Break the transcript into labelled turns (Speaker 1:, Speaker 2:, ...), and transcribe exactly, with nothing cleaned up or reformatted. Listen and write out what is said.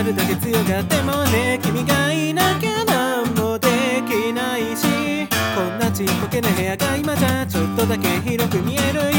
Speaker 1: るだけ強がってもね、君がいなきゃなんもできないし、こんなちっぽけな部屋が今じゃちょっとだけ広く見えるよ。